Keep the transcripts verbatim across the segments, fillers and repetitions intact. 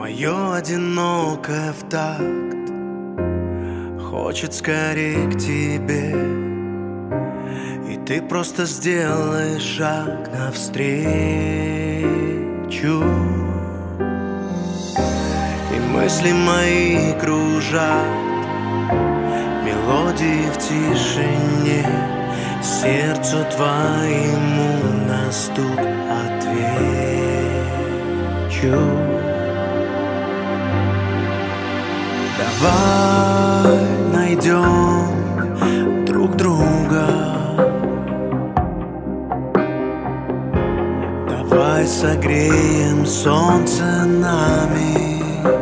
Мое одинокое в такт хочет скорее к тебе, и ты просто сделай шаг навстречу, и мысли мои кружат мелодии в тишине, сердцу твоему на стук отвечу. Давай найдем друг друга, давай согреем солнце нами,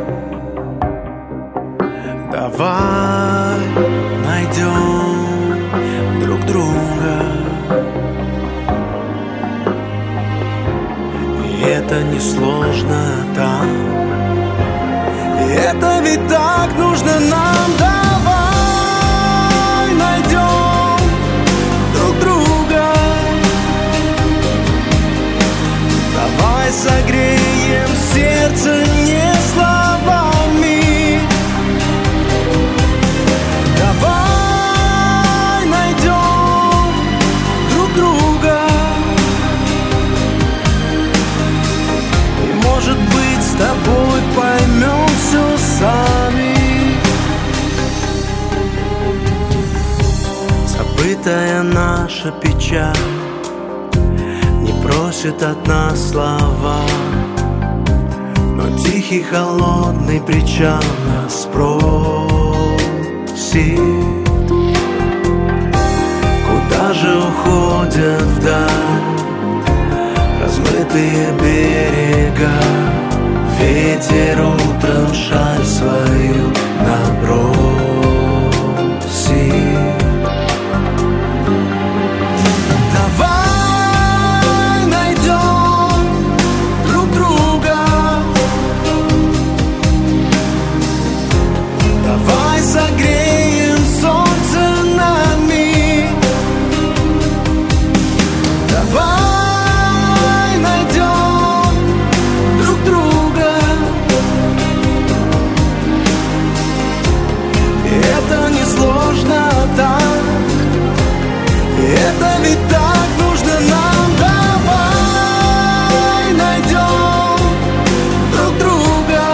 давай найдем друг друга. И это несложно там, и это ведь так нужно нам. Давай найдем друг друга, давай согреем сердце не словами, давай найдем друг друга. И может быть с тобой поймем все сами. Забытая наша печаль не просит от нас слова, но тихий холодный причал нас просит. Куда же уходят вдаль размытые берега? Ветер утром шаль свою набросит. Давай найдем друг друга, давай согреем солнце нами, давай найдем друг друга. И это несложно так, и это ведь так нужно нам. Давай найдем друг друга,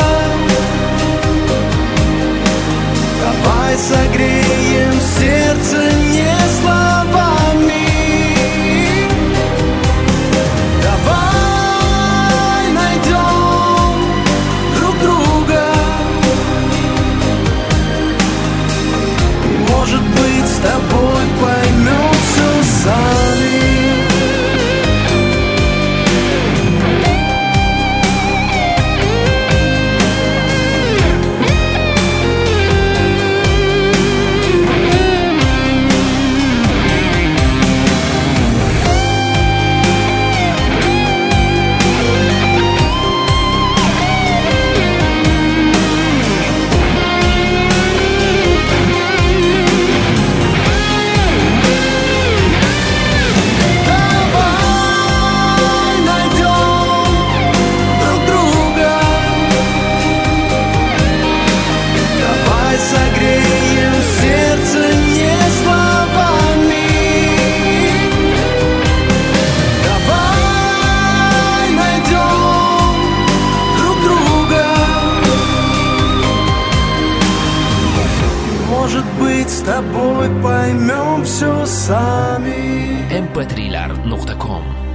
давай согреем сердце не словами, давай найдем друг друга. И может быть с тобой поймем все сами. Может быть, с тобой поймем все сами. эм пэ три точка ком